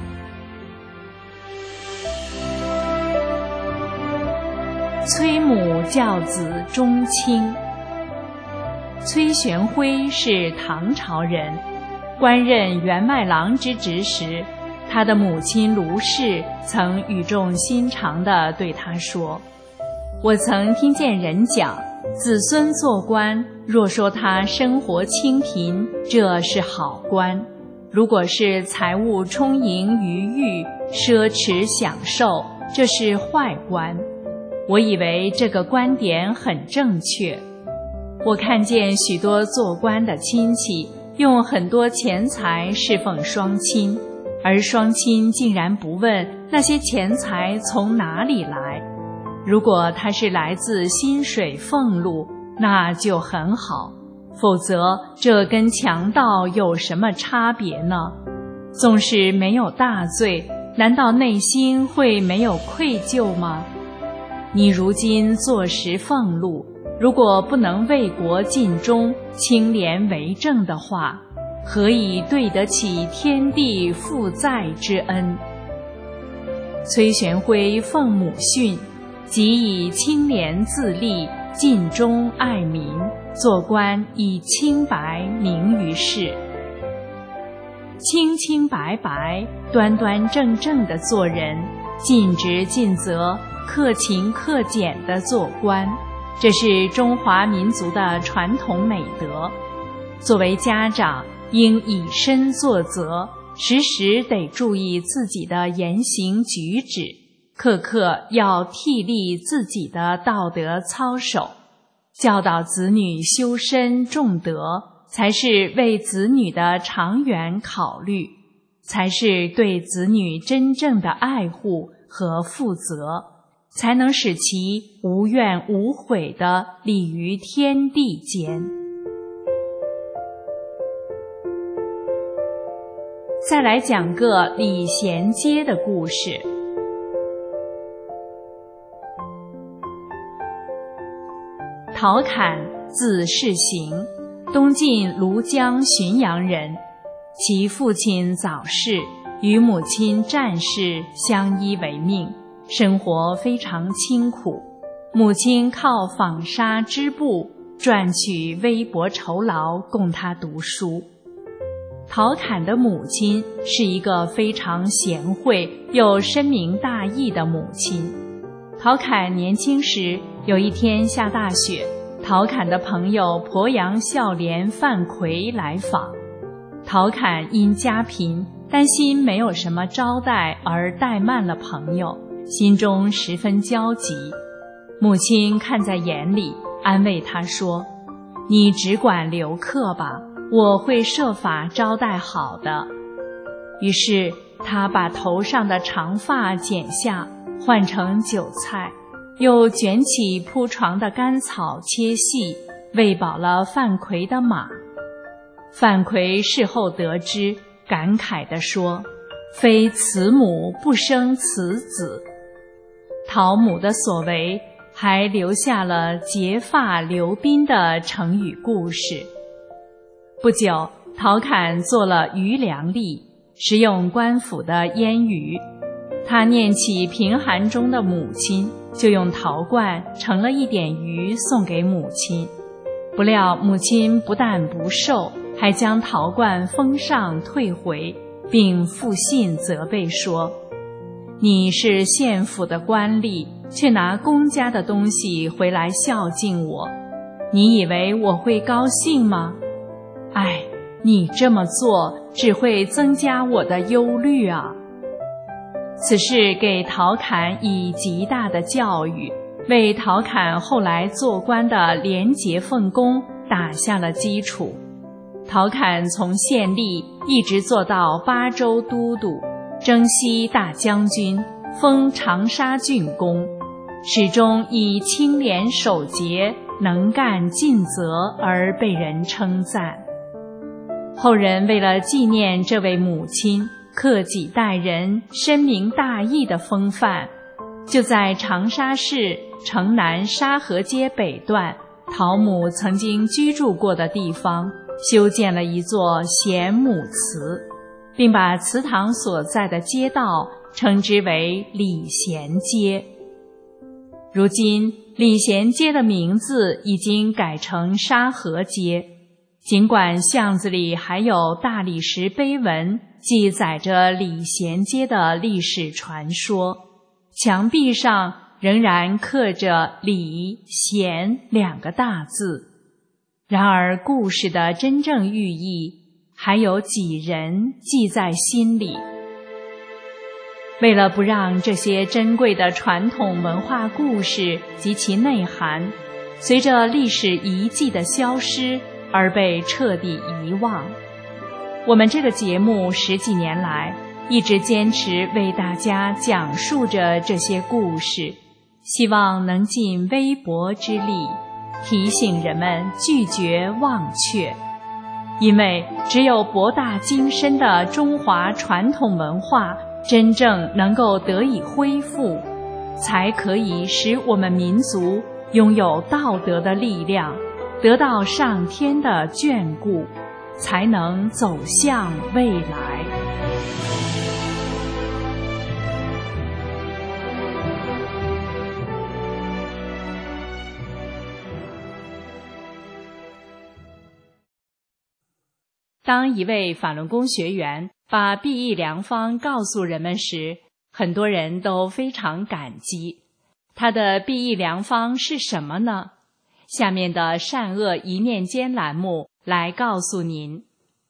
崔母教子忠亲。崔玄辉是唐朝人，官任员外郎之职时，他的母亲卢氏曾语重心长地对他说：“我曾听见人讲，子孙做官，若说他生活清贫，这是好官；如果是财物充盈余裕，奢侈享受，这是坏官。”我以为这个观点很正确。我看见许多做官的亲戚用很多钱财侍奉双亲，而双亲竟然不问那些钱财从哪里来。如果他是来自薪水俸禄，那就很好，否则这跟强盗有什么差别呢？纵使没有大罪，难道内心会没有愧疚吗？你如今坐食俸禄，如果不能为国尽忠、清廉为政的话，何以对得起天地负载之恩？崔玄辉奉母训，即以清廉自立、尽忠爱民，做官以清白名于世。清清白白、端端正正的做人，尽职尽责、克勤克俭的做官，这是中华民族的传统美德。作为家长，应以身作则，时时得注意自己的言行举止，刻刻要替立自己的道德操守，教导子女修身重德，才是为子女的长远考虑，才是对子女真正的爱护和负责，才能使其无怨无悔地立于天地间。再来讲个礼贤阶的故事。陶侃字世行，东晋庐江浔阳人。其父亲早逝，与母亲战氏相依为命，生活非常清苦。母亲靠纺纱织布赚取微薄酬劳供他读书。陶侃的母亲是一个非常贤惠又深明大义的母亲。陶侃年轻时，有一天下大雪，陶侃的朋友鄱阳孝廉范奎来访。陶侃因家贫，担心没有什么招待而怠慢了朋友，心中十分焦急。母亲看在眼里，安慰他说：“你只管留客吧，我会设法招待好的。”于是他把头上的长发剪下，换成韭菜，又卷起铺床的干草切细，喂饱了范奎的马。范奎事后得知，感慨地说：“非慈母不生此子。”陶母的所为还留下了结发留鬓的成语故事。不久，陶侃做了余粮吏，食用官府的腌鱼。他念起贫寒中的母亲，就用陶罐盛了一点鱼送给母亲。不料母亲不但不受，还将陶罐封上退回，并复信责备说：“ 你是县府的官吏，却拿公家的东西回来孝敬我，你以为我会高兴吗？哎，你这么做只会增加我的忧虑啊。此事给陶侃以极大的教育，为陶侃后来做官的廉洁奉公打下了基础。陶侃从县吏一直做到巴州都督，征西大将军，封长沙郡公，始终以清廉守节、能干尽责而被人称赞。后人为了纪念这位母亲克己待人、深明大义的风范，就在长沙市城南沙河街北段陶母曾经居住过的地方修建了一座贤母祠，并把祠堂所在的街道称之为礼贤街。如今礼贤街的名字已经改成沙河街，尽管巷子里还有大理石碑文记载着礼贤街的历史传说，墙壁上仍然刻着礼贤2个大字。然而故事的真正寓意还有几人记在心里。为了不让这些珍贵的传统文化故事及其内涵随着历史遗迹的消失而被彻底遗忘，我们这个节目10几年来一直坚持为大家讲述着这些故事，希望能尽微薄之力提醒人们拒绝忘却，因为只有博大精深的中华传统文化真正能够得以恢复，才可以使我们民族拥有道德的力量，得到上天的眷顾，才能走向未来。当一位法轮功学员把裨益良方告诉人们时，很多人都非常感激。他的裨益良方是什么呢？下面的善恶一念间栏目来告诉您。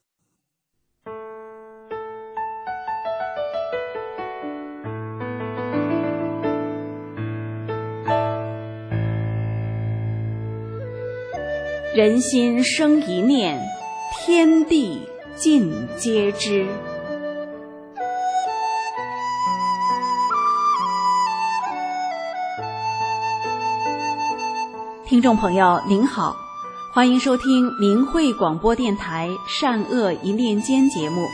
人心生一念，天地尽皆知。听众朋友您好，欢迎收听明慧广播电台善恶一念间节目。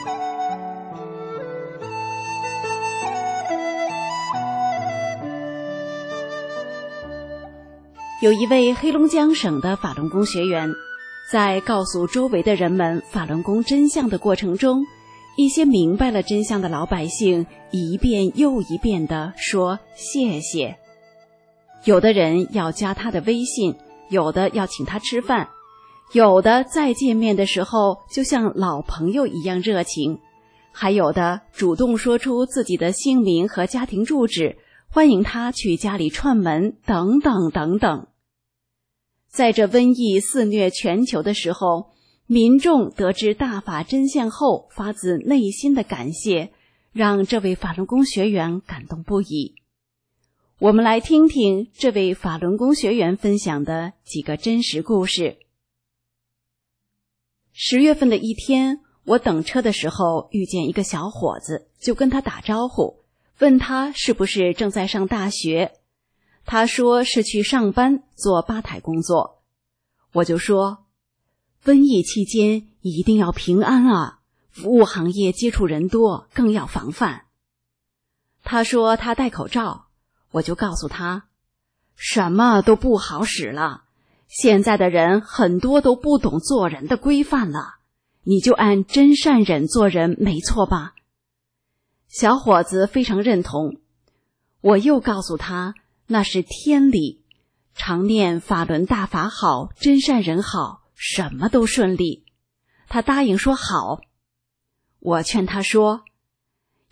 有一位黑龙江省的法轮功学员，在告诉周围的人们法轮功真相的过程中，一些明白了真相的老百姓一遍又一遍地说谢谢。有的人要加他的微信，有的要请他吃饭，有的再见面的时候就像老朋友一样热情，还有的主动说出自己的姓名和家庭住址，欢迎他去家里串门，等等等等。在这瘟疫肆虐全球的时候，民众得知大法真相后发自内心的感谢，让这位法轮功学员感动不已。我们来听听这位法轮功学员分享的几个真实故事。10月份的一天，我等车的时候遇见一个小伙子，就跟他打招呼，问他是不是正在上大学。他说是去上班做吧台工作。我就说，瘟疫期间一定要平安啊，服务行业接触人多，更要防范。他说他戴口罩，我就告诉他，什么都不好使了，现在的人很多都不懂做人的规范了，你就按真善忍做人，没错吧？小伙子非常认同。我又告诉他，那是天理，常念法轮大法好，真善人好，什么都顺利。他答应说好。我劝他说，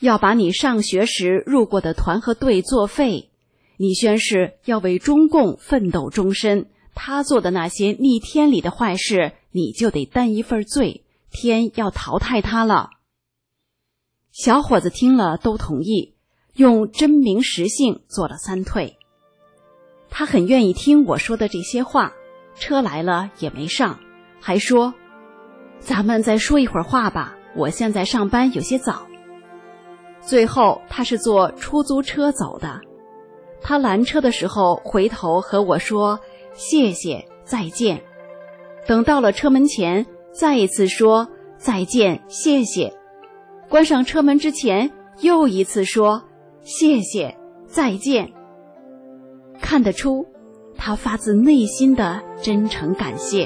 要把你上学时入过的团和队作废。你宣誓要为中共奋斗终身，他做的那些逆天理的坏事，你就得担一份罪，天要淘汰他了。小伙子听了都同意，用真名实姓做了3退。他很愿意听我说的这些话，车来了也没上，还说咱们再说一会儿话吧，我现在上班有些早。最后他是坐出租车走的，他拦车的时候回头和我说谢谢再见，等到了车门前再一次说再见谢谢，关上车门之前又一次说谢谢再见。看得出他发自内心的真诚感谢。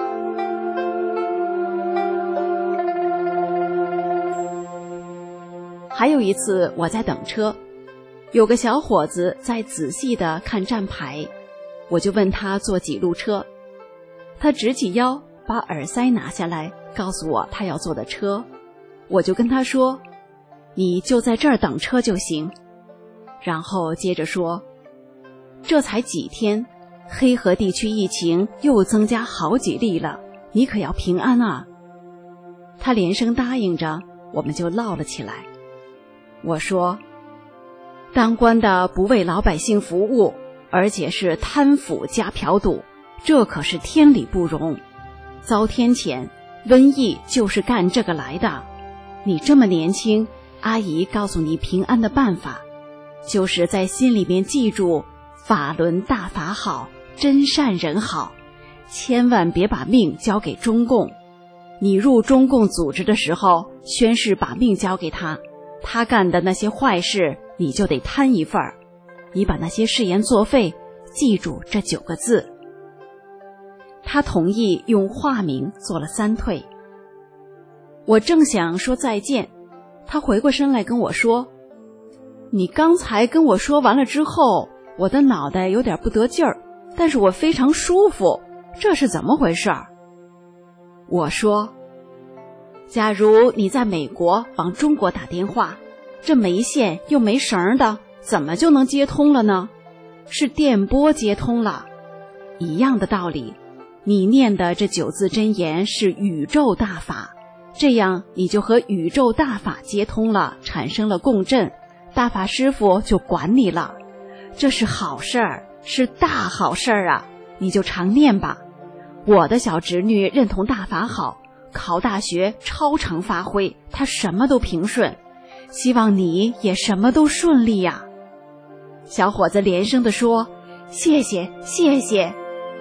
还有一次我在等车，有个小伙子在仔细地看站牌，我就问他坐几路车。他直起腰把耳塞拿下来告诉我他要坐的车，我就跟他说你就在这儿等车就行。然后接着说这才几天，黑河地区疫情又增加好几例了，你可要平安啊。他连声答应着，我们就唠了起来。我说当官的不为老百姓服务，而且是贪腐加嫖赌，这可是天理不容。遭天谴，瘟疫就是干这个来的。你这么年轻，阿姨告诉你平安的办法，就是在心里面记住法轮大法好，真善人好，千万别把命交给中共。你入中共组织的时候，宣誓把命交给他，他干的那些坏事你就得摊一份儿。你把那些誓言作废，记住这9个字。他同意用化名做了3退。我正想说再见，他回过身来跟我说，你刚才跟我说完了之后，我的脑袋有点不得劲儿，但是我非常舒服，这是怎么回事？我说，假如你在美国往中国打电话，这没线又没绳的，怎么就能接通了呢？是电波接通了。一样的道理，你念的这9字真言是宇宙大法，这样你就和宇宙大法接通了，产生了共振，大法师父就管你了。这是好事儿，是大好事儿啊，你就常念吧。我的小侄女认同大法好，考大学超常发挥，她什么都平顺，希望你也什么都顺利呀。小伙子连声地说，谢谢谢谢。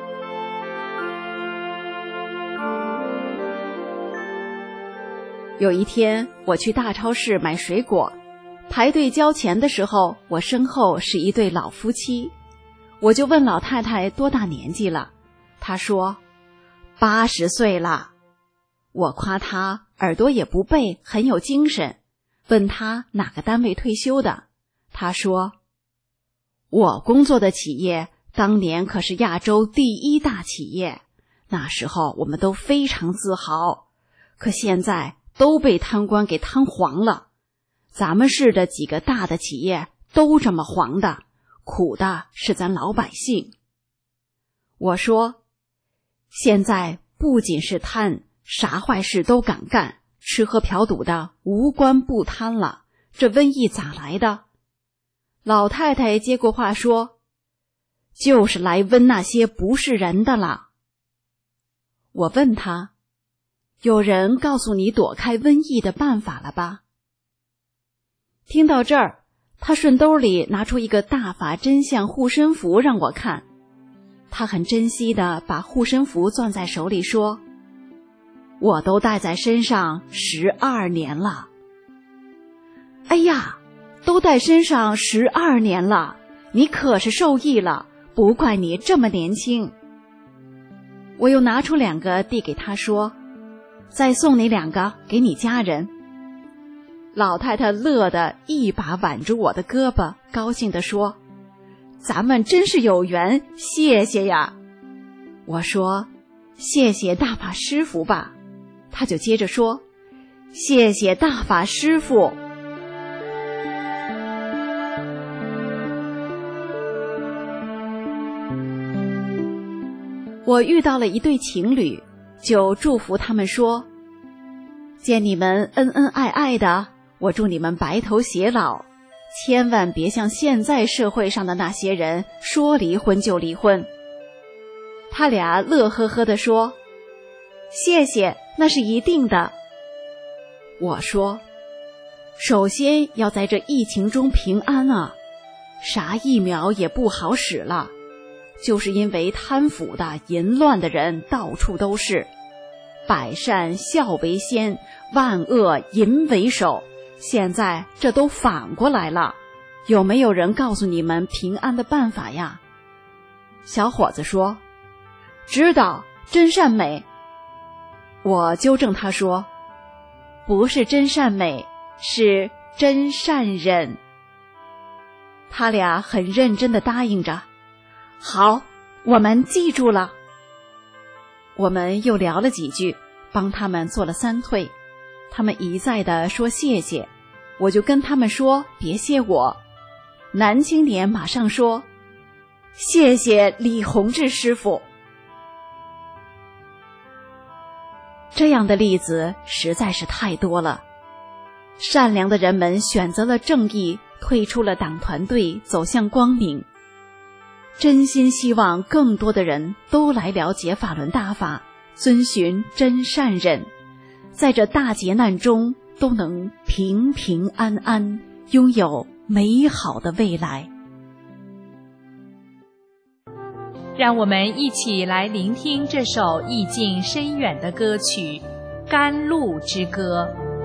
有一天我去大超市买水果，排队交钱的时候，我身后是一对老夫妻，我就问老太太多大年纪了，她说80岁了。我夸她耳朵也不背，很有精神，问她哪个单位退休的，她说我工作的企业当年可是亚洲第1大企业，那时候我们都非常自豪，可现在都被贪官给贪黄了，咱们市的几个大的企业都这么黄的，苦的是咱老百姓。我说现在不仅是贪，啥坏事都敢干，吃喝嫖赌的无官不贪了，这瘟疫咋来的？老太太接过话说，就是来瘟那些不是人的了。我问她，有人告诉你躲开瘟疫的办法了吧？听到这儿，她顺兜里拿出一个大法真相护身符让我看，她很珍惜地把护身符攥在手里说，我都带在身上12年了。哎呀，都带身上12年了，你可是受益了，不怪你这么年轻。我又拿出2个递给他说，再送你2个给你家人。老太太乐得一把挽住我的胳膊，高兴地说，咱们真是有缘，谢谢呀。我说，谢谢大法师父吧。他就接着说，谢谢大法师父。 我遇到了一对情侣，就祝福他们说：见你们恩恩爱爱的，我祝你们白头偕老，千万别像现在社会上的那些人说离婚就离婚。他俩乐呵呵地说：谢谢，那是一定的。我说：首先要在这疫情中平安啊，啥疫苗也不好使了，就是因为贪腐的淫乱的人到处都是，百善孝为先，万恶淫为首，现在这都反过来了，有没有人告诉你们平安的办法呀？小伙子说：知道，真善美。我纠正他说：不是真善美，是真善忍。他俩很认真地答应着：好，我们记住了。我们又聊了几句，帮他们做了3退，他们一再地说谢谢，我就跟他们说别谢我。男青年马上说：谢谢李洪志师傅。这样的例子实在是太多了。善良的人们选择了正义，退出了党团队，走向光明。真心希望更多的人都来了解法轮大法，遵循真善忍，在这大劫难中都能平平安安，拥有美好的未来。 让我们一起来聆听这首意境深远的歌曲《甘露之歌》。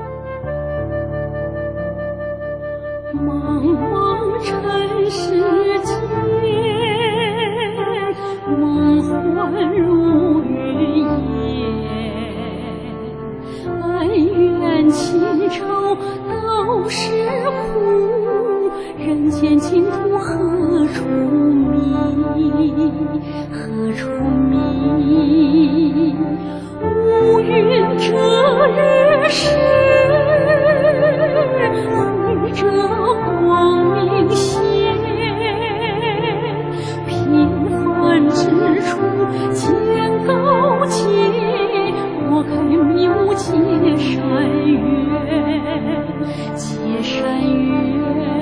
茫茫尘世间，梦幻如云烟，恩怨情仇都是苦，人间净土何处觅？何处觅？乌云遮日时，绘着光明线，平凡之处见高洁，拨开迷雾结善缘，结善缘。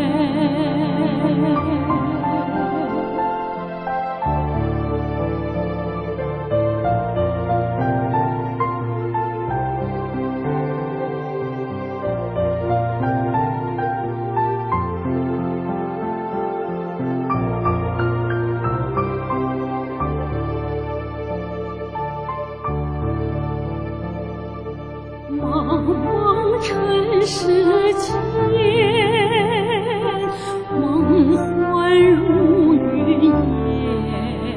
茫茫尘世间，梦幻如云烟，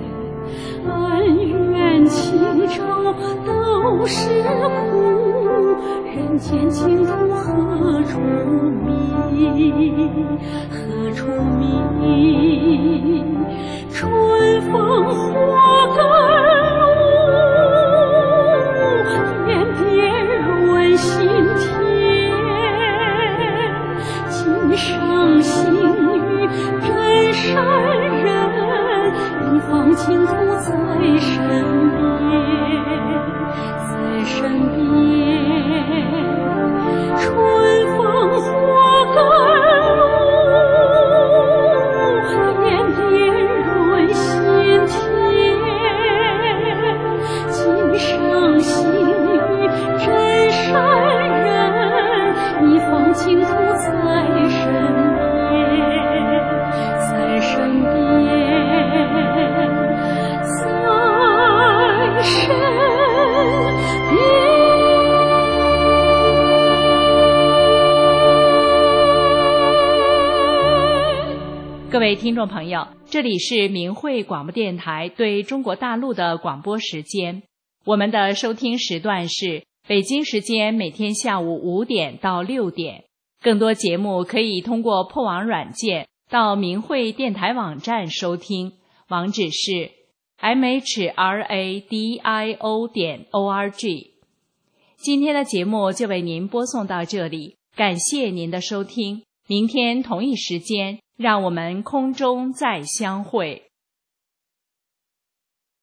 恩怨情仇都是苦，人间净土何处觅？何处觅？春风花甘露，心田，今生幸遇真善人，一方净土在身边，在身边。春风花甘露，点点润心田，今生幸遇真善人，一方净土在身边，在身边，在身边。 各位听众朋友，这里是明慧广播电台对中国大陆的广播时间，我们的收听时段是北京时间每天下午5点到6点。更多节目可以通过破网软件到明慧电台网站收听，网址是 mhradio.org。 今天的节目就为您播送到这里，感谢您的收听，明天同一时间让我们空中再相会。